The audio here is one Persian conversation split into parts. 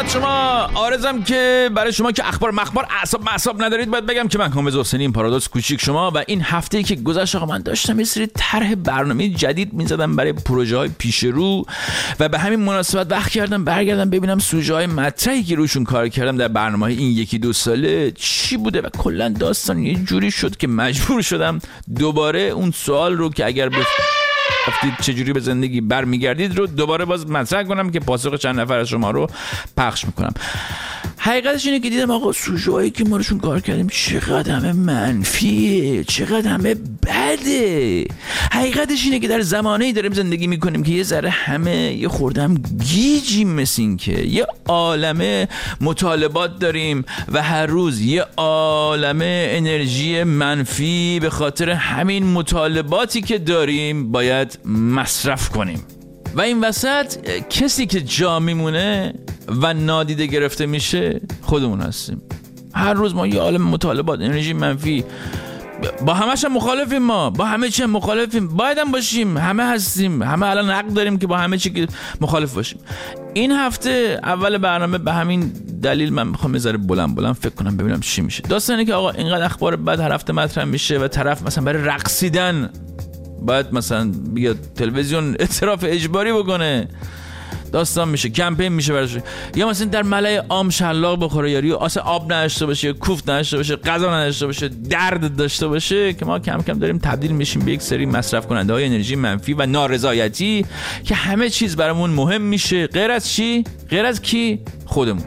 خدمت شما آرزم که برای شما که اخبار مخبار اعصاب ندارید باید بگم که من کامز حسینی، این پارادوکس کوچیک شما. و این هفته‌ای که گذشت آقا من داشتم یه سری طرح برنامه جدید می‌زدم برای پروژه‌های پیش رو و به همین مناسبت وقت کردم برگردم ببینم سوژه‌های مطرحی که روشون کار کردم در برنامه‌های این 1-2 ساله چی بوده و کلا داستان یه جوری شد که مجبور شدم دوباره اون سوال رو که اگر گفتید چجوری به زندگی برمیگردید رو دوباره باز مطرح کنم که پاسخ چند نفر از شما رو پخش میکنم. حقیقتش اینه که دیدم آقا سوژه‌هایی که ما روشون کار کردیم چقدر همه منفیه، چقدر همه بده. حقیقتش اینه که در زمانه‌ای داریم زندگی میکنیم که یه ذره همه یه خوردم گیجیم، مثل این که یه عالمه مطالبات داریم و هر روز یه عالمه انرژی منفی به خاطر همین مطالباتی که داریم باید مصرف کنیم. و این وسط کسی که جا میمونه و نادیده گرفته میشه خودمون هستیم. هر روز ما یه عالم مطالبات، انرژی منفی، با همش هم مخالفیم، ما با همه چی هم مخالفیم، باید هم باشیم، همه هستیم، همه الان حق داریم که با همه چی که مخالف باشیم. این هفته اول برنامه به همین دلیل من میخوام یه ذره بلند فکر کنم ببینم چی میشه. داستانه که آقا اینقدر اخبار بد هر هفته مطرح میشه و طرف مثلا برای رقصیدن باید مثلا بیاد تلویزیون اعتراف اجباری بکنه، داستان میشه، کمپین میشه براش، یا مثلا در ملأ عام شلاق بخوره، یا اصلا آب نداشته باشه، کوفت نداشته باشه، غذا نداشته باشه، درد داشته باشه، که ما کم کم داریم تبدیل میشیم به یک سری مصرف کننده های انرژی منفی و نارضایتی که همه چیز برامون مهم میشه غیر از چی؟ غیر از کی؟ خودمون.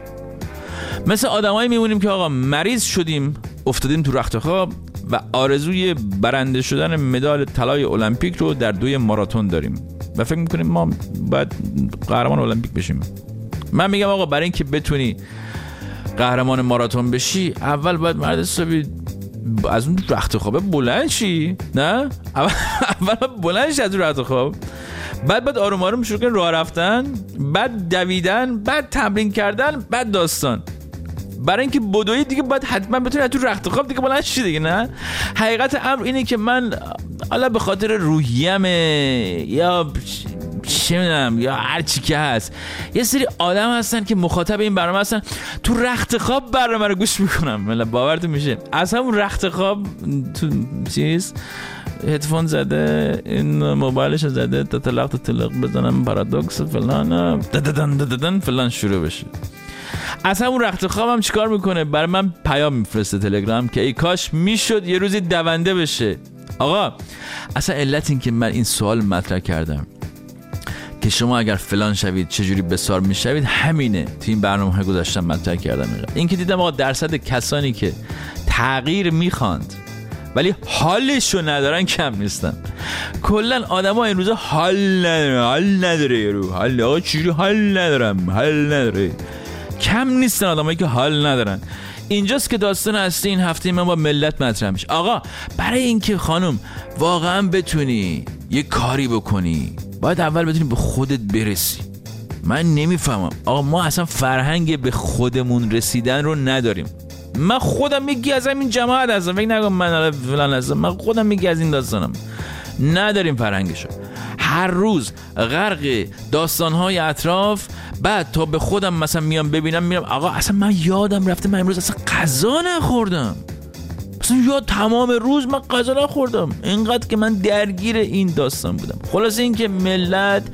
مثل آدمایی میمونیم که آقا مریض شدیم، افتادیم تو رخت خواب و آرزوی برنده شدن مدال طلای المپیک رو در 2 ماراتون داریم و فکر میکنیم ما باید قهرمان المپیک بشیم. من میگم آقا برای اینکه بتونی قهرمان ماراتون بشی اول باید مرد حسابی از اون رخت خوابه بلند شی، نه؟ اول بلند شی از اون رخت خواب، بعد آروم آروم شروع کنی راه رفتن، بعد دویدن، بعد تمرین کردن، بعد داستان. برای اینکه بدوی دیگه باید حتما بتونی تو رخت خواب دیگه بلند شی دیگه، نه؟ حقیقت امر اینه که من حالا به خاطر روحیه‌مه یا چه میدونم یا هر چی که هست، یه سری آدم هستن که مخاطب این برنامه هستن، تو رخت خواب برنامه رو گوش میکنم. باورتون میشه از همون رخت خواب تو چیز هدفون زده، این موبایلش زده، تطلق بزنم پارادوکس فلان ددن فلان شروع بشه. از همون رخت خوابم چیکار میکنه؟ برای من پیام میفرسته تلگرام که ای کاش میشد یه روزی دونده بشه. آقا اصلا علت این که من این سوال مطرح کردم که شما اگر فلان شوید چجوری بسار میشوید همینه. تو این برنامه گذاشتم مطرح کردم این که دیدم آقا درصد کسانی که تغییر میخواند ولی حالشو ندارن کم نیستن. کلا آدما این روزا حال نداره یارو، حال آقا چجوری حال نداره کم نیستن آدمایی که حال ندارن. اینجاست که داستان اصلی این هفته من با ملت مطرح میشه. آقا برای اینکه خانم واقعا بتونی یه کاری بکنی باید اول بتونی به خودت برسی. من نمیفهمم آقا ما اصلا فرهنگ به خودمون رسیدن رو نداریم. من خودم یکی از همین جماعت هستم، فکر نکن من فلان هستم، من خودم یکی از این داستانم. نداریم فرهنگشو. هر روز غرق داستانهای اطراف، بعد تا به خودم مثلا میرم آقا اصلا من یادم رفته من امروز اصلا غذا نخوردم، اصلا یاد تمام روز من غذا نخوردم، اینقدر که من درگیر این داستان بودم. خلاصه این که ملت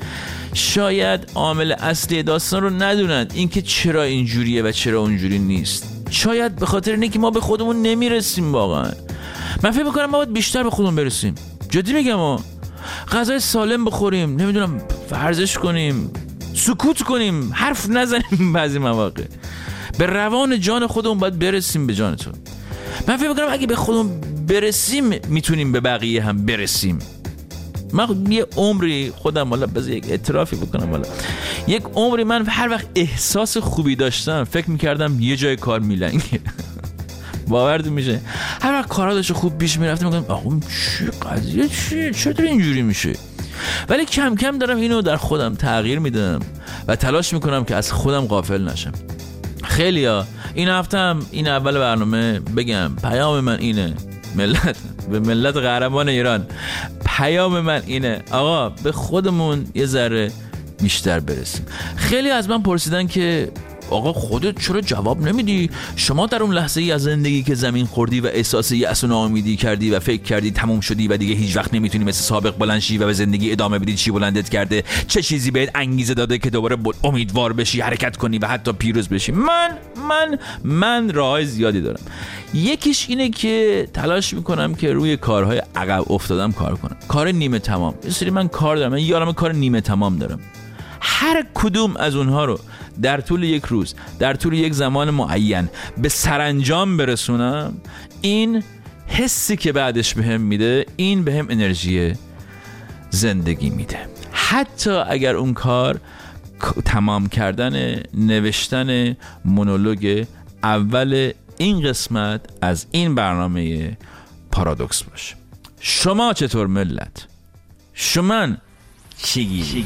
شاید عامل اصلی داستان رو ندونن، این که چرا اینجوریه و چرا اونجوری نیست. شاید به خاطر اینه که ما به خودمون نمیرسیم. واقعا من فکر میکنم ما باید بیشتر به خودمون برسیم. جدی میگم غذای سالم بخوریم، نمیدونم ورزش کنیم، سکوت کنیم، حرف نزنیم. بعضی مواقع به روان جان خودمون باید برسیم، به جان تو. من فکر میکنم اگه به خودمون برسیم میتونیم به بقیه هم برسیم. من یه عمری خودم والا بذار یک اعترافی بکنم، والا یک عمری من هر وقت احساس خوبی داشتم فکر میکردم یه جای کار میلنگه. باورتون میشه هر وقت کارا داشت خوب پیش میرفت میگم آقا چی قضیه چیه، چطور اینجوری میشه؟ ولی کم کم دارم اینو در خودم تغییر میدم و تلاش میکنم که از خودم غافل نشم. خیلیا این هفتم این اول برنامه بگم پیام من اینه، ملت به ملت قهرمان ایران پیام من اینه آقا به خودمون یه ذره بیشتر برسیم. خیلی از من پرسیدن که آقا خودت چرا جواب نمیدی؟ شما در اون لحظه ای از زندگی که زمین خوردی و احساس یأس و ناامیدی کردی و فکر کردی تموم شدی و دیگه هیچ وقت نمیتونی مثل سابق بلند شی و به زندگی ادامه بدی، چی بلندت کرده؟ چه چیزی بهت انگیزه داده که دوباره امیدوار بشی، حرکت کنی و حتی پیروز بشی؟ من راههای زیادی دارم. یکیش اینه که تلاش میکنم که روی کارهای عقب افتادم کار کنم، کار نیمه تمام. یه سری من کار دارم، من یارم کار نیمه تمام دارم. هر کدوم از اونها رو در طول یک روز، در طول یک زمان معین به سرانجام برسونم، این حسی که بعدش بهم میده، این بهم انرژی زندگی میده. حتی اگر اون کار تمام کردن نوشتن مونولوگ اول این قسمت از این برنامه پارادوکس باشه. شما چطور ملت؟ شما چی؟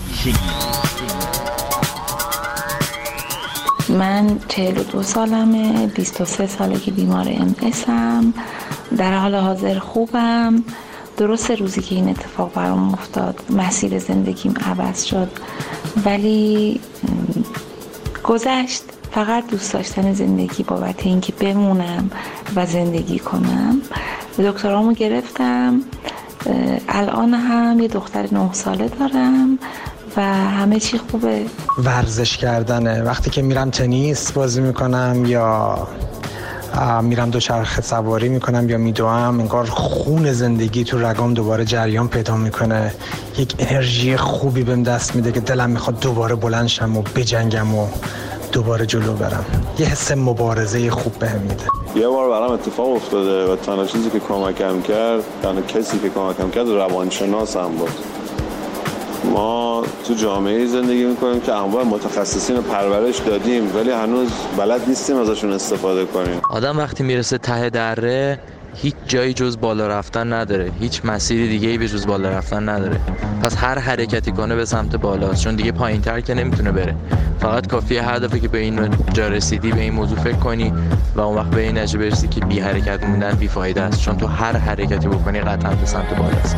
من 42 سالمه، 23 ساله که بیمار MS-ام. در حال حاضر خوبم. درست روزی که این اتفاق برام افتاد مسیر زندگیم عوض شد، ولی گذشت. فقط دوست داشتن زندگی بابت اینکه بمونم و زندگی کنم. دکترامو گرفتم، الان هم یه دختر 9 ساله دارم و همه چی خوبه. ورزش کردنه. وقتی که میرم تنیس بازی میکنم یا میرم دوچرخه سواری میکنم یا میدوام، انگار خون زندگی تو رگام دوباره جریان پیدا میکنه. یک انرژی خوبی بهم دست میده که دلم میخواد دوباره بلند شم و بجنگم و دوباره جلو برم. یه حس مبارزه خوب بهم میده. یه بار برام اتفاق افتاده و تنها چیزی که کمکم کرد، تنها کسی که کمکم کرد روانشناسم بود. ما تو جامعه زندگی میکنیم که انواع متخصصین پرورش دادیم ولی هنوز بلد نیستیم ازشون استفاده کنیم. آدم وقتی میرسه ته دره هیچ جایی جز بالا رفتن نداره، هیچ مسیری دیگه‌ای به جز بالا رفتن نداره. پس هر حرکتی کنه به سمت بالاست، چون دیگه پایین‌تر که نمیتونه بره. فقط کافیه هر دفعه که به این جا رسیدی به این موضوع فکر کنی و اون وقت به این نتیجه برسی که بی حرکت موندن بی فایده است، چون تو هر حرکتی بکنی قطعا به سمت بالاست.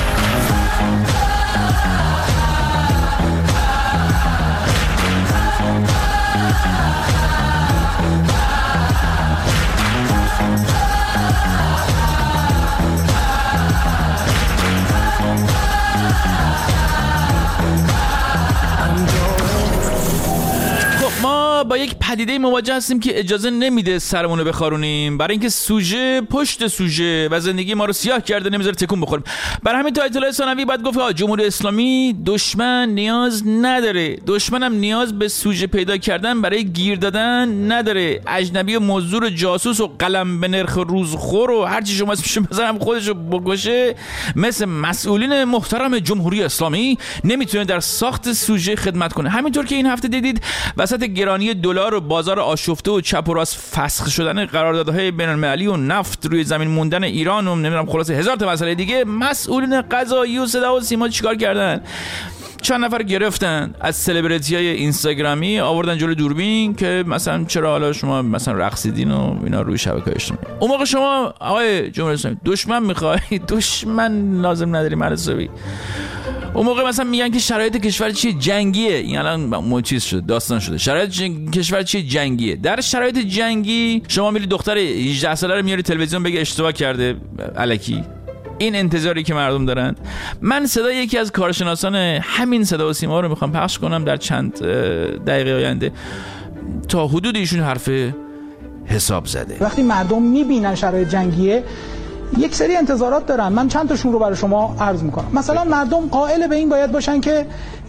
با یک پدیده مواجه هستیم که اجازه نمیده سرمونو بخارونیم، برای اینکه سوژه پشت سوژه و زندگی ما رو سیاه کرده، نمیذاره تکون بخوریم. برای همین تا اطلاع ثانوی باید گفت جمهوری اسلامی دشمن نیاز نداره، دشمنم نیاز به سوژه پیدا کردن برای گیر دادن نداره. اجنبی و مزدور و جاسوس و قلم به نرخ روزخور و هر چی شما اسمشو بزنم خودشو بکشه، مثل مسئولین محترم جمهوری اسلامی نمیتونه در ساخت سوژه خدمت کنه. همینطور که این هفته دیدید وسط گرانی دلار و بازار آشفته و چپ و راست فسخ شدن قراردادهای بین‌المللی و نفت روی زمین موندن ایران و نمیدونم خلاصه هزار تا مسئله دیگه، مسئولین قضایی و صدا و سیما چیکار کردن؟ چند نفر گرفتن از سلبریتی‌های اینستاگرامی، آوردن جلوی دوربین که مثلا چرا حالا شما مثلا رقصیدین و اینا روی شبکه‌های اجتماعی. اون موقع شما آقای جمهوری اسلامی دشمن می‌خوای؟ دشمن لازم نداری مرزوی. اون موقع مثلا میگن که شرایط کشور چیه؟ جنگیه. این الان چیز شده، داستان شده. شرایط کشور چیه؟ جنگیه. در شرایط جنگی شما میری دختر 18 ساله رو میاری تلویزیون بگه اشتباه کرده الکی. این انتظاری که مردم دارن. من صدای یکی از کارشناسان همین صدا و سیما رو میخوام پخش کنم در چند دقیقه آینده تا حدود ایشون حرف حساب زده. وقتی مردم میبینن شرایط جنگیه یک سری انتظارات دارن. من چند تاشون رو برای شما عرض میکنم. مثلا مردم قائل به این باید باشن که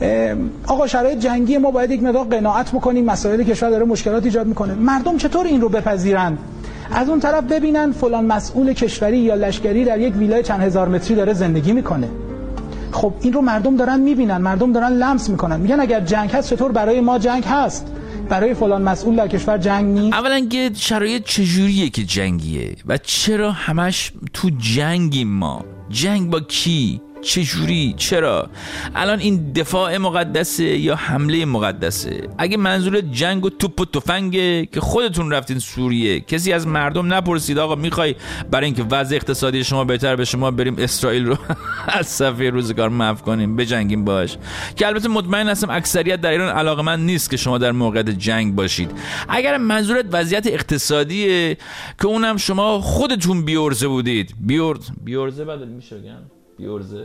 آقا شرایط جنگی، ما باید یک مقدار قناعت بکنیم، مسائل کشور داره مشکلات ایجاد میکنه. مردم چطور این رو بپذیرن؟ از اون طرف ببینن فلان مسئول کشوری یا لشکری در یک ویلای چند هزار متری داره زندگی میکنه. خب این رو مردم دارن میبینن، مردم دارن لمس میکنن، میگن اگر جنگ هست چطور برای ما جنگ هست، برای فلان مسئول در کشور جنگ نیست؟ اولا که شرایط چجوریه که جنگیه و چرا همش تو جنگیم؟ ما جنگ با کی؟ چجوری؟ چرا؟ الان این دفاع مقدسه یا حمله مقدسه؟ اگه منظور جنگ و توپ و تفنگه که خودتون رفتین سوریه، کسی از مردم نپرسید آقا میخوای برای اینکه وضع اقتصادی شما بهتر بشه ما بریم اسرائیل رو از صفحه روزگار محو کنیم بجنگیم باش؟ که البته مطمئن هستم اکثریت در ایران علاقه‌مند نیست که شما در موقعیت جنگ باشید. اگر منظورت وضعیت اقتصادیه که اونم شما خودتون بیورزه بودید، بیورزه بدل میشه بگم بیورزه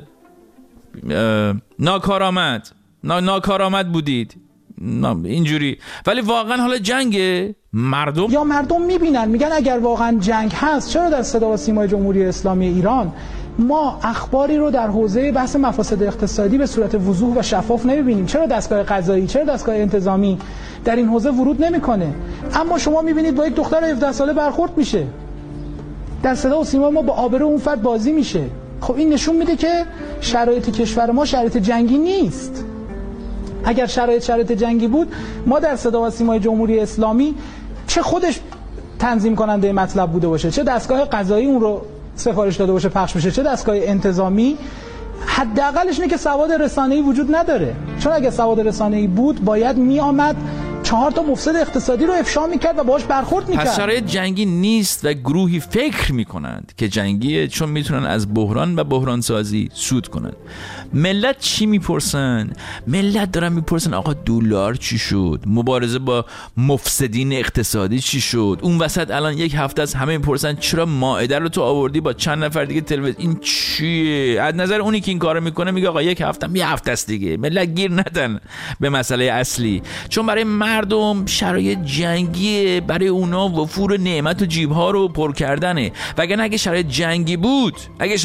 ناکارآمد بودید اینجوری، ولی واقعا حالا جنگه مردم میبینن میگن اگر واقعا جنگ هست چرا در صدا و سیمای جمهوری اسلامی ایران ما اخباری رو در حوزه بحث مفاسد اقتصادی به صورت وضوح و شفاف نمیبینیم؟ چرا دستگاه قضایی، چرا دستگاه انتظامی در این حوزه ورود نمیکنه؟ اما شما میبینید با یک دختر 17 ساله برخورد میشه، در صدا و سیما ما با آبرو اون فرد بازی میشه. خب این نشون میده که شرایط کشور ما شرایط جنگی نیست. اگر شرایط جنگی بود ما در صدا و سیمای جمهوری اسلامی چه خودش تنظیم کننده مطلب بوده باشه، چه دستگاه قضایی اون رو سفارش داده باشه پخش بشه، چه دستگاه انتظامی، حداقلش اینه که سواد رسانه‌ای وجود نداره. چون اگه سواد رسانه‌ای بود باید میآمد 4 تا مفسد اقتصادی رو افشا میکرد و باهاش برخورد میکرد. پس شرایط جنگی نیست و گروهی فکر میکنند که جنگیه چون میتونن از بحران و بحران سازی سود کنن. ملت چی میپرسن؟ ملت دارن میپرسن آقا دلار چی شد؟ مبارزه با مفسدین اقتصادی چی شد؟ اون وسط الان یک هفته از همه میپرسن چرا مائده رو تو آوردی با چند نفر دیگه تلویزیون؟ این چیه؟ از نظر اونی که این کارو میکنه میگه آقا یک هفته است دیگه. ملت گیر ندن به مسئله اصلی، چون برای مردم شرایط جنگیه، برای اونا وفور نعمت و جیبها رو پر کردنه. وگرنه اگه شرایط جنگی بود، اگه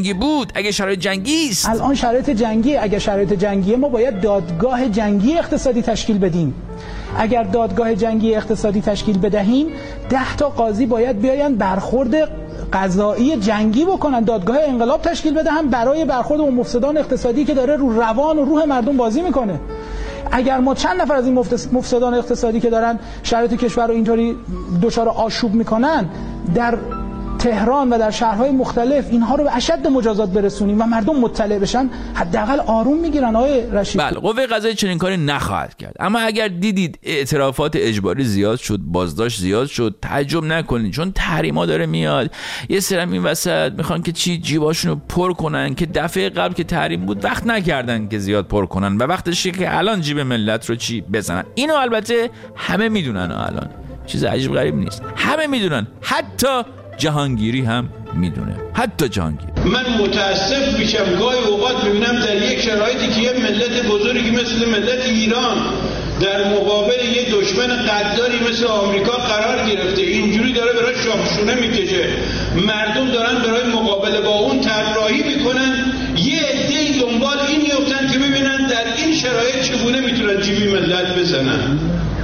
شرایط جنگی است، الان شرایط جنگیه. اگه شرایط جنگیه ما باید دادگاه جنگی اقتصادی تشکیل بدیم. اگر دادگاه جنگی اقتصادی تشکیل بدهیم 10 تا قاضی باید بیاین برخورد قضایی جنگی بکنن، دادگاه انقلاب تشکیل بدهم برای برخورد با مفسدان اقتصادی که داره رو روان و روح مردم بازی میکنه. اگر ما چند نفر از این مفسدان اقتصادی که دارن شرایط کشور رو اینطوری دچار آشوب میکنن در تهران و در شهرهای مختلف اینها رو به اشد مجازات برسونیم و مردم مطلع بشن، حداقل آروم میگیرن. آقای رشید، بله قوه قضاییه چنین کاری نخواهد کرد. اما اگر دیدید اعترافات اجباری زیاد شد، بازداشت زیاد شد، تعجب نکنید، چون تحریما داره میاد. یه سری این وسط میخوان که جیباشونو پر کنن که دفعه قبل که تحریم بود وقت نکردن که زیاد پر کنن و وقتشه که الان جیب ملت رو بزنن. اینو البته همه میدونن، الان چیز عجیب غریب نیست، همه میدونن، حتی جهانگیری هم میدونه، حتی جهانگیر. من متاسف میشم گاهی اوقات میبینم در یک شرایطی که یه ملت بزرگی مثل ملت ایران در مقابل یه دشمن قداری مثل آمریکا قرار گرفته، اینجوری داره برای شاخشونه میکشه، مردم دارن برای مقابله با اون طراحی میکنن، یه عده‌ای دنبال این میفتن که ببینن در این شرایط چگونه میتونن جیبی ملت بزنن،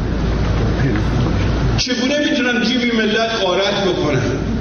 چگونه میتونن جیبی ملت غارت بکنن.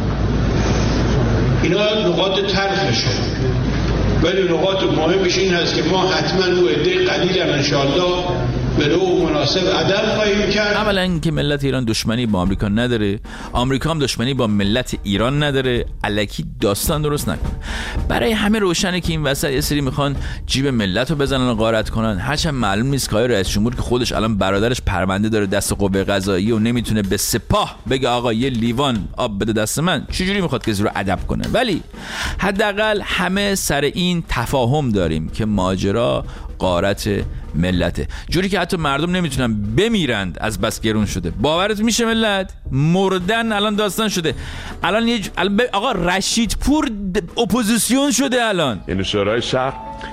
اینا نقاط تلخشه، ولی نقاط مهمش این هست که ما حتما رو عده قلیل انشاءالله به نوع مناسب ادب خواهیم کرد. اولا که ملت ایران دشمنی با آمریکا نداره، آمریکا هم دشمنی با ملت ایران نداره، الکی داستان درست نکن. برای همه روشنه که این وسط یه سری میخوان جیب ملت رو بزنن و غارت کنن، هرچند معلوم نیست که رئیس جمهور که خودش الان برادرش پرونده داره دست قوه قضاییه و نمیتونه به سپاه بگه آقا یه لیوان آب بده دست من، چجوری میخواد کسی رو ادب کنه؟ ولی حداقل همه سر این تفاهم داریم که ماجرا غارت ملته، جوری که حتی مردم نمیتونن بمیرند از بس گرون شده. باورت میشه ملت مردن الان داستان شده. الان آقا رشیدپور اپوزیسیون شده الان. یعنی شورای شهر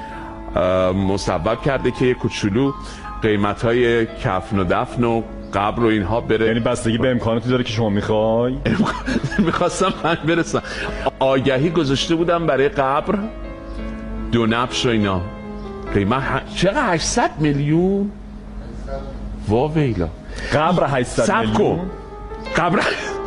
مسبب کرده که یه کوچولو قیمت‌های کفن و دفن و قبر و اینها بره. یعنی بستگی به امکاناتی داره که شما میخوای؟ میخواستم من برسم. آگهی گذاشته بودم برای قبر 2 نبش و اینا. قیمت چقدر؟ 800 میلیون؟ واویلا قبر 800 میلیون؟ قبر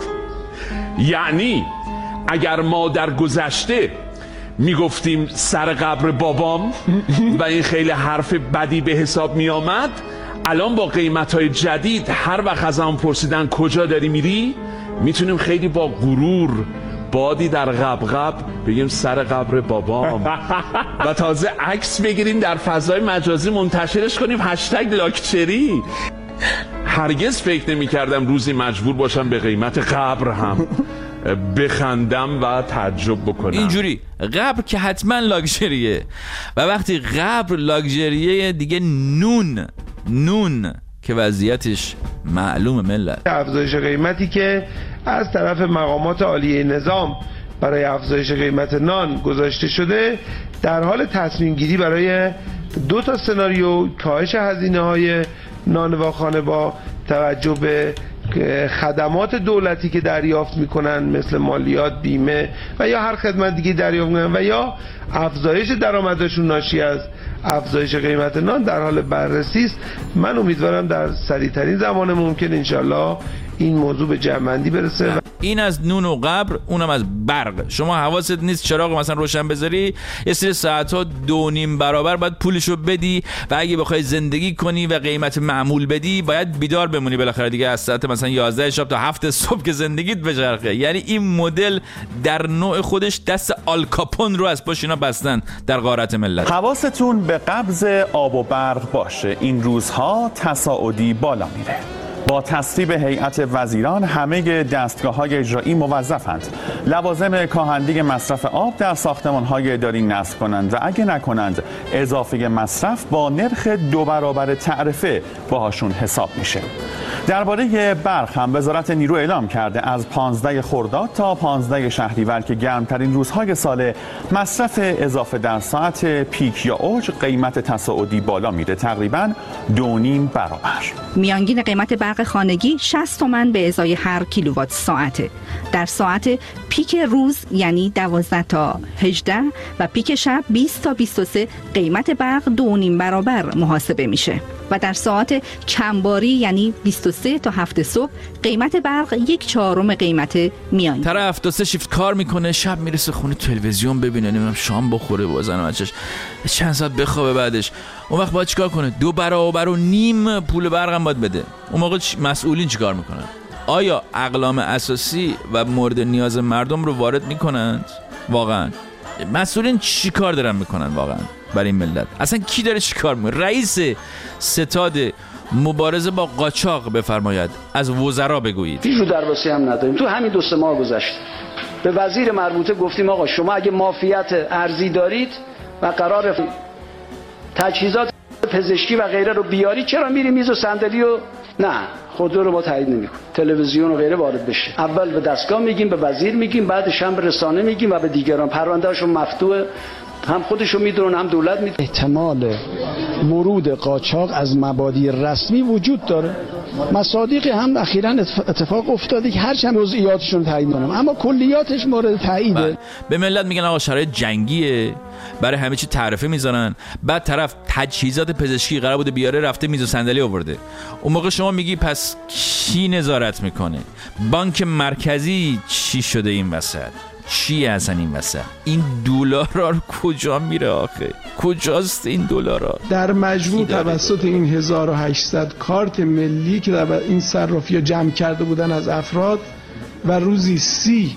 یعنی اگر ما در گذشته میگفتیم سر قبر بابام و این خیلی حرف بدی به حساب می آمد، الان با قیمت‌های جدید هر وقت از همون پرسیدن کجا داری میری، میتونیم خیلی با غرور بادی در قبقب بگیم سر قبر بابام و تازه عکس بگیریم در فضای مجازی منتشرش کنیم هشتگ لاکچری. هرگز فکر نمی کردم روزی مجبور باشم به قیمت قبر هم بخندم و تعجب بکنم. اینجوری قبر که حتما لاکچریه و وقتی قبر لاکچریه دیگه نون که وضعیتش معلوم ملت. افزایش قیمتی که از طرف مقامات عالیه نظام برای افزایش قیمت نان گذاشته شده در حال تصمیم گیری برای 2 سناریو کاهش هزینه‌های نانواخانه با توجه به خدمات دولتی که دریافت میکنن مثل مالیات، بیمه و یا هر خدمت دیگه دریافت میکنن و یا افزایش درآمدشون ناشی از افزایش قیمت نان در حال بررسی است. من امیدوارم در سریع‌ترین زمان ممکن انشالله این موضوع به جمع‌بندی برسه. این از نون و قبر، اونم از برق. شما حواست نیست چراغ مثلا روشن بذاری یه سری ساعت‌ها 2.5 برابر باید پولشو بدی و اگه بخوای زندگی کنی و قیمت معمول بدی باید بیدار بمونی بالاخره دیگه از ساعت مثلا 11 شب تا 7 صبح که زندگیت بچرخه. یعنی این مدل در نوع خودش دست آلکاپون رو از پاش اینا بستن در غارت ملت. حواستون به قبض آب و برق باشه. این روزها تصاعدی بالا میره. با تصویب هیئت وزیران همه دستگاه‌های اجرایی موظفند لوازم کاهنده مصرف آب در ساختمان‌های اداری نصب کنند و اگه نکنند اضافه مصرف با نرخ 2 برابر تعرفه باهاشون حساب میشه. درباره برق هم وزارت نیرو اعلام کرده از 15 خرداد تا 15 شهریور که گرمترین روزهای سال مصرف اضافه در ساعت پیک یا اوج قیمت تصاعدی بالا میره تقریباً 2.5 برابر. میانگین قیمت برق خانگی 60 تومان به ازای هر کیلووات ساعته. در ساعت پیک روز یعنی 12 تا 18 و پیک شب 20 تا 23 قیمت برق 2.5 برابر محاسبه میشه و در ساعت کمباری یعنی 23 تا 7 صبح قیمت برق 1/4 قیمت میانگین. طرف 2-3 شیفت کار میکنه، شب میرسه خونه تلویزیون ببینه، نمیدونم شام بخوره با زن و بچه‌ش، چند ساعت بخوابه، بعدش اون وقت باید چیکار کنه؟ 2.5 برابر پول برق هم باید بده. اون موقع مسئولین چیکار میکنن؟ آیا اقلام اساسی و مورد نیاز مردم رو وارد میکنند؟ واقعا مسئولین چی کار دارن میکنن واقعا برای این ملت؟ اصلا کی داره چی کار میکنه؟ رئیس ستاد مبارزه با قاچاق بفرماید، از وزرا بگویید. هیچ رو درواسی هم نداریم. تو همین 2 ماه گذشته به وزیر مربوطه گفتیم آقا شما اگه مافیت ارزی دارید و قرار تجهیزات پزشکی و غیره رو بیاری، چرا میری میز و صندلی و نه خودرو رو ما تایید نمی‌کنیم، تلویزیون و غیره وارد بشه. اول به دستگاه میگیم، به وزیر میگیم، بعدش هم به رسانه میگیم و به دیگران. پروندهشون مفتوحه، هم خودشو میدونن هم دولت میدونه. احتمال ورود قاچاق از مبادی رسمی وجود داره. مصادیق هم اخیراً اتفاق افتاده که هرچند جزئیاتشون رو تایید کنم اما کلیاتش مورد تاییده. به ملت میگن آقا شرایط جنگیه، برای همه چی تعرفه میذارن، بعد طرف تجهیزات پزشکی قرار بوده بیاره رفته میز و صندلی آورده. اون موقع شما میگی پس کی نظارت میکنه؟ بانک مرکزی چی شده این وسط؟ چی اصلا این وسط؟ این دلار کجا میره آخه؟ کجاست این دلار؟ در مجموع توسط این 1800 کارت ملی که در این صرافی‌ها جمع کرده بودن از افراد و روزی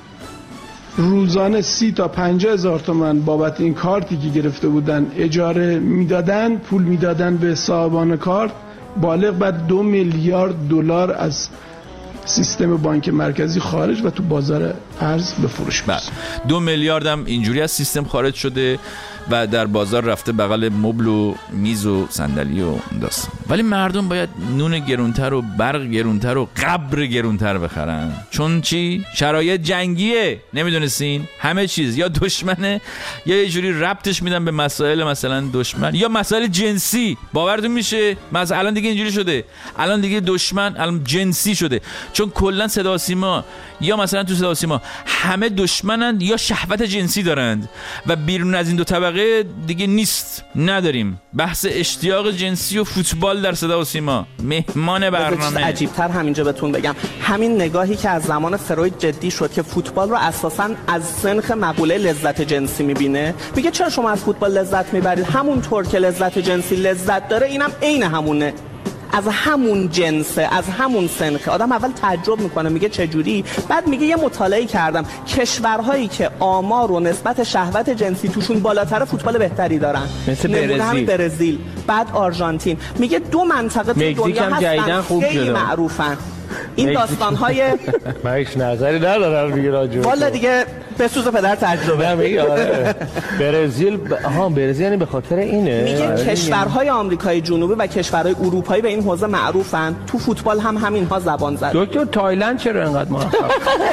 روزانه 30 تا 50 هزار تومان بابت این کارتی که گرفته بودن اجاره میدادن، پول میدادن به صاحبان کارت، بالغ بر 2 میلیارد دلار از سیستم بانک مرکزی خارج و تو بازار ارز به فروش میرسه. 2 میلیارد هم اینجوری از سیستم خارج شده و در بازار رفته بغل مبل و میز و صندلی و داستان. ولی مردم باید نون گرونتر و برق گرونتر و قبر گرونتر بخرن. چون چی؟ شرایط جنگیه. نمیدونستین؟ همه چیز یا دشمنه یا یه جوری ربطش میدن به مسائل مثلا دشمن یا مسائل جنسی. باورتون میشه؟ مثلا الان دیگه اینجوری شده. الان دیگه دشمن الان جنسی شده. چون کلا صدا و سیما یا مثلا تو صدا و سیما همه دشمنند یا شهوت جنسی دارند و بیرون از این دو طبقه دیگه نیست، نداریم. بحث اشتیاق جنسی و فوتبال در صدا و سیما مهمان برنامه. عجیب‌تر همینجا بهتون بگم، همین نگاهی که از زمان فروید جدی شد که فوتبال رو اساساً از سنخ مقوله لذت جنسی میبینه، میگه چرا شما از فوتبال لذت میبرید؟ همونطور که لذت جنسی لذت داره اینم عین همونه. از همون جنسه، از همون سنخه. آدم اول تعجب میکنه، میگه چجوری؟ بعد میگه یه مطالعه کردم کشورهایی که آمار و نسبت شهوت جنسی توشون بالاتر فوتبال بهتری دارن، مثل برزیل، بعد آرژانتین. میگه 2 منطقه تو دنیا هستن خیلی معروفن. این داستان‌های من هیچ نظری ندارم دیگه راجع به والا دیگه به سوز پدر تجربه میگه. برزیل برزیل یعنی به خاطر اینه. میگه کشورهای آمریکای جنوبی و کشورهای اروپایی به این حوزه معروفن. تو فوتبال هم همینها زبان زد. دکتر تایلند چرا اینقدر موفق؟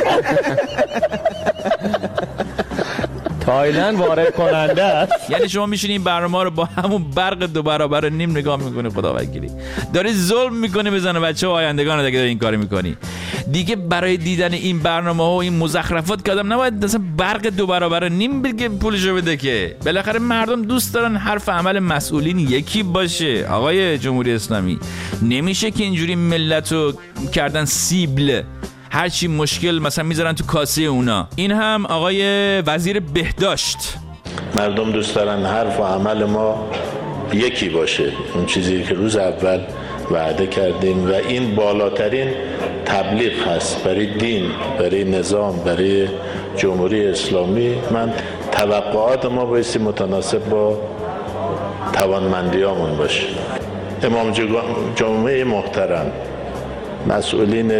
تایلند وارد کننده است. یعنی شما میشینی این برنامه رو با همون برق 2 برابر نیم نگاه میکنی. خدا وکیلی داری ظلم میکنی بزنه بچه‌ها آیندگان دیگه. داری این کارو میکنی دیگه. برای دیدن این برنامه ها و این مزخرفات که آدم نباید مثلا برق 2 برابر نیم بگه پولشو بده که. بالاخره مردم دوست دارن حرف عمل مسئولین یکی باشه. آقای جمهوری اسلامی نمیشه که اینجوری ملتو کردن سیبل، هرچی مشکل مثلا میذارن تو کاسه اونا. این هم آقای وزیر بهداشت. مردم دوست دارن حرف و عمل ما یکی باشه، اون چیزی که روز اول وعده کردیم و این بالاترین تبلیغ هست برای دین، برای نظام، برای جمهوری اسلامی. من توقعات ما بایستی متناسب با توانمندیامون باشه. امام جمعه محترم، مسئولین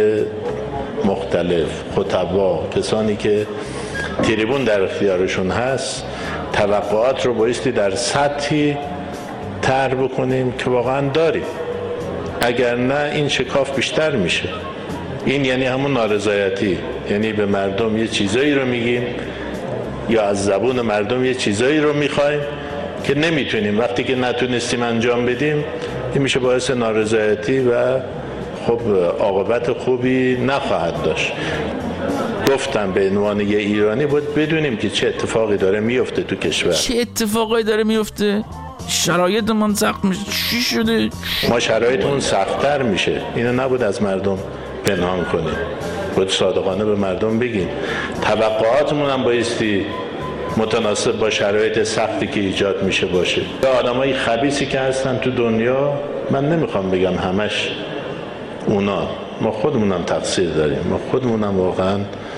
مختلف، خطبا، کسانی که تریبون در اختیارشون هست، توقعات رو بایستی در سطحی طرح بکنیم که واقعا داریم. اگر نه این شکاف بیشتر میشه. این یعنی همون نارضایتی، یعنی به مردم یه چیزایی رو میگیم یا از زبون مردم یه چیزایی رو میخوایم که نمیتونیم. وقتی که نتونستیم انجام بدیم این میشه باعث نارضایتی و خب عاقبت خوبی نخواهد داشت. گفتم به عنوان یه ایرانی باید بدونیم که چه اتفاقی داره میفته تو کشور. چه اتفاقی داره میفته؟ شرایطمون سخت میشه. چی شده؟ ما شرایطمون سخت‌تر میشه. اینو نبود از مردم پنهان کنیم، باید صادقانه به مردم بگیم. توقعاتمون هم بایستی متناسب با شرایط سختی که ایجاد میشه باشه. آدمای خبیثی که هستن تو دنیا، من نمیخوام بگم همش اونا، ما خودمونم تقصیر داریم. ما خودمونم واقعا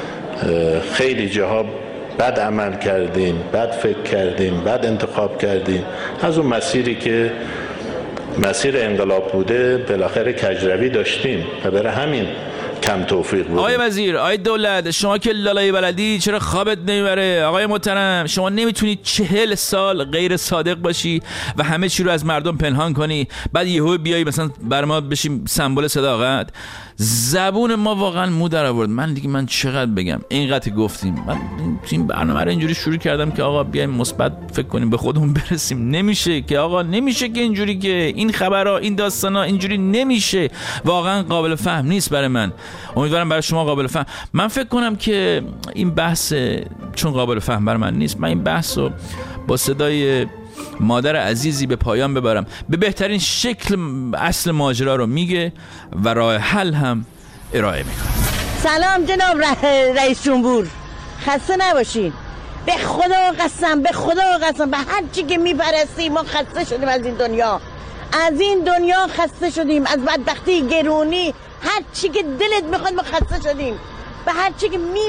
خیلی جاها بد عمل کردیم، بد فکر کردیم، بد انتخاب کردیم. از اون مسیری که مسیر انقلاب بوده بالاخره کجروی داشتیم و برای همین کم توفیق بود. آقای وزیر، آقای دولت، شما که لالای بلدی چرا خوابت نمیبره؟ آقای محترم، شما نمیتونی 40 سال غیر صادق باشی و همه چی رو از مردم پنهان کنی، بعد یهو بیایی مثلا بر ما بشیم سمبل صداقت. زبون ما واقعا مو در آورد. من چقدر بگم، اینقدر گفتیم. من این برنامه رو اینجوری شروع کردم که آقا بیایم مثبت فکر کنیم، به خودمون برسیم. نمیشه که آقا، نمیشه که اینجوری، که این خبرها، این داستانا اینجوری نمیشه. واقعا قابل فهم نیست برای من. امیدوارم برای شما قابل فهم. من فکر کنم که این بحث چون قابل فهم برای من نیست، من این بحث رو با صدای مادر عزیزی به پایان ببرم. به بهترین شکل اصل ماجرا رو میگه و راه حل هم ارائه میکنه. سلام جناب رئیس جمهور، خسته نباشین. به خدا قسم به هر چی که میپرستی ما خسته شدیم از این دنیا. از این دنیا خسته شدیم، از بدبختی، گرونی، هر چی که دلت میخواد ما خسته شدیم. به هر چی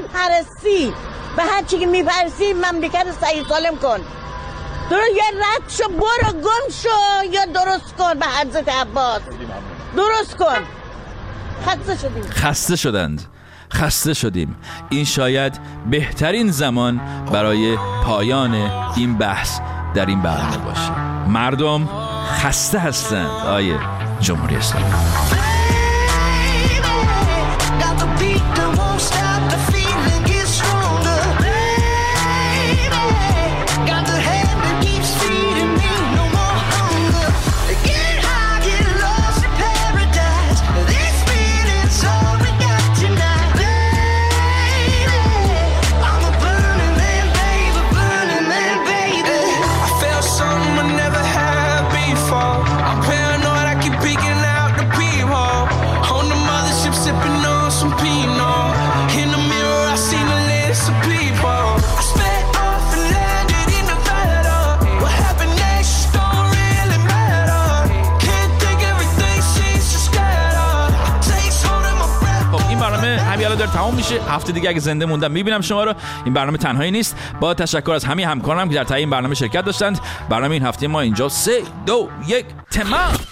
که میپرسی مملکت صحیح سالم کن. یا رد شو، برو، گم شو، یا درست کن. به حضرت عباس درست کن. خسته شدیم. این شاید بهترین زمان برای پایان این بحث در این برنامه باشه. مردم خسته هستند. آیه جمهوری اسلامی. I'm paranoid, I keep peeking out the peephole. برنامه داره تمام میشه. هفته دیگه اگه زنده موندم میبینم شما رو. این برنامه تنهایی نیست. با تشکر از همه همکارانم که در طی این برنامه شرکت داشتند. برنامه این هفته ما اینجا 3 2 1 تمام.